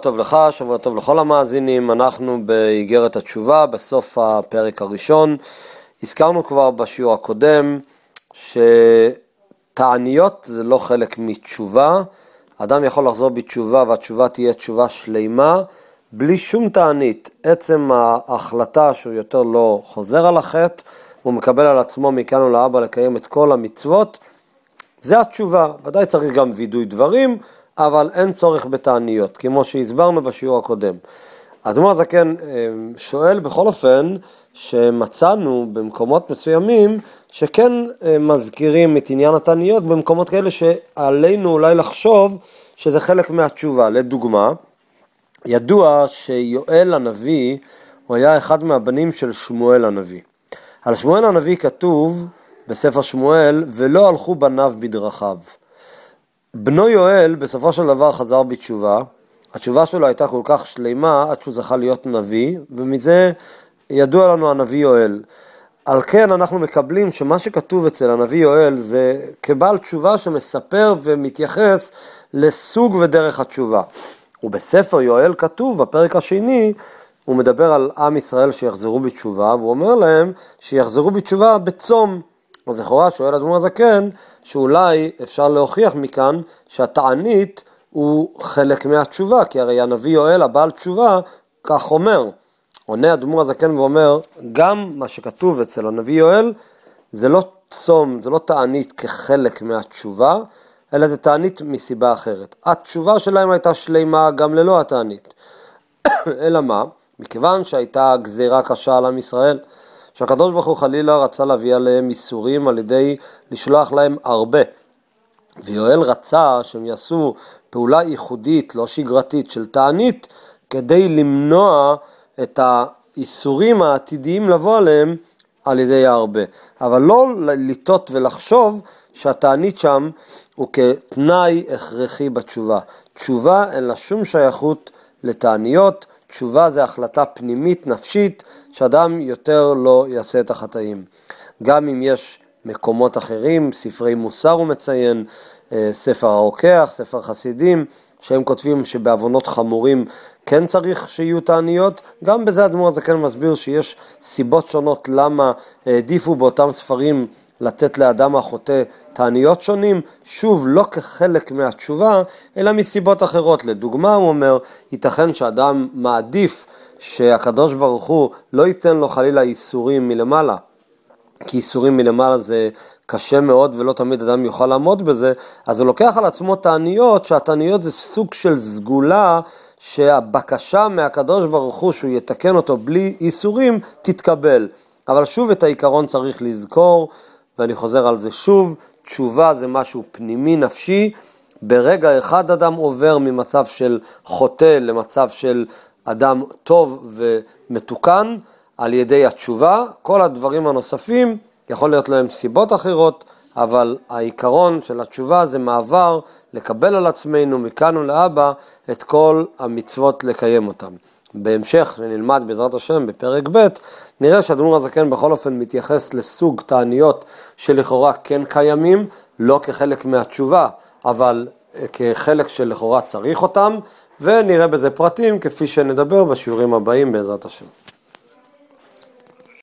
טוב לך, שבוע טוב לכל המאזינים. אנחנו באיגרת התשובה, בסוף הפרק הראשון. הזכרנו כבר בשיעור הקודם שתעניות זה לא חלק מתשובה. אדם יכול לחזור בתשובה והתשובה תהיה תשובה שלימה בלי שום תענית. עצם ההחלטה שהוא יותר לא חוזר על החטא, הוא מקבל על עצמו מכאן ולהבא לקיים את כל המצוות, זה התשובה. ודאי צריך גם וידוי דברים, אבל אין צורך בתעניות, כמו שהסברנו בשיעור הקודם. האדמו"ר הזקן שואל בכל אופן שמצאנו במקומות מסוימים שכן מזכירים את עניין התעניות במקומות כאלה שעלינו אולי לחשוב שזה חלק מהתשובה. לדוגמה, ידוע שיואל הנביא הוא היה אחד מהבנים של שמואל הנביא. על שמואל הנביא כתוב בספר שמואל, ולא הלכו בניו בדרכיו. בנו יואל בסופו של דבר חזר בתשובה, התשובה שלו הייתה כל כך שלימה עד שהוא זכה להיות נביא, ומזה ידוע לנו הנביא יואל. על כן אנחנו מקבלים שמה שכתוב אצל הנביא יואל זה כבעל תשובה שמספר ומתייחס לסוג ודרך התשובה. ובספר יואל כתוב בפרק השני, הוא מדבר על עם ישראל שיחזרו בתשובה, והוא אומר להם שיחזרו בתשובה בצום. אז לכאורה שואל האדמו"ר הזקן שאולי אפשר להוכיח מכאן שהתענית הוא חלק מהתשובה, כי הרי הנביא יואל הבעל תשובה כך אומר. עונה האדמו"ר הזקן ואומר, גם מה שכתוב אצל הנביא יואל זה לא צום, זה לא תענית כחלק מהתשובה, אלא זה תענית מסיבה אחרת. התשובה שלהם הייתה שלימה גם ללא התענית. אלא מה? מכיוון שהייתה גזירה קשה על עם ישראל, שהקדוש ברוך הוא חלילה רצה להביא עליהם איסורים על ידי לשלוח להם הרבה. ויואל רצה שהם יעשו פעולה ייחודית, לא שגרתית, של תענית, כדי למנוע את האיסורים העתידיים לבוא עליהם על ידי הרבה. אבל לא לטעות ולחשוב שהתענית שם הוא כתנאי הכרחי בתשובה. תשובה אין לה שום שייכות לתעניות, תשובה זה החלטה פנימית נפשית שאדם יותר לא יעשה את החטאים. גם אם יש מקומות אחרים, ספרי מוסר הוא מציין, ספר הרוקח, ספר חסידים, שהם כותבים שבעוונות חמורים כן צריך שיהיו תעניות, גם בזה האדמו"ר הזקן מסביר שיש סיבות שונות למה העדיפו באותם ספרים לתת לאדם החוטא תעניות שונים, שוב לא כחלק מהתשובה, אלא מסיבות אחרות. לדוגמה הוא אומר, ייתכן שאדם מעדיף שהקדוש ברוך הוא לא ייתן לו חלילה איסורים מלמעלה, כי איסורים מלמעלה זה קשה מאוד ולא תמיד אדם יוכל לעמוד בזה, אז הוא לוקח על עצמו תעניות, שהתעניות זה סוג של סגולה, שהבקשה מהקדוש ברוך הוא שהוא יתקן אותו בלי איסורים תתקבל. אבל שוב את העיקרון צריך לזכור, ואני חוזר על זה שוב, תשובה זה משהו פנימי נפשי, ברגע אחד אדם עובר ממצב של חוטא למצב של אדם טוב ומתוקן על ידי התשובה. כל הדברים הנוספים יכול להיות להם סיבות אחרות, אבל העיקרון של התשובה זה מעבר לקבל על עצמנו מכאן ולהבא את כל המצוות לקיים אותם. בהמשך שנלמד בעזרת השם בפרק ב' נראה שהאדמו"ר הזקן בכל אופן מתייחס לסוג תעניות שלכאורה כן קיימים, לא כחלק מהתשובה, אבל כחלק שלכאורה צריך אותם, ונראה בזה פרטים כפי שנדבר בשיעורים הבאים בעזרת השם.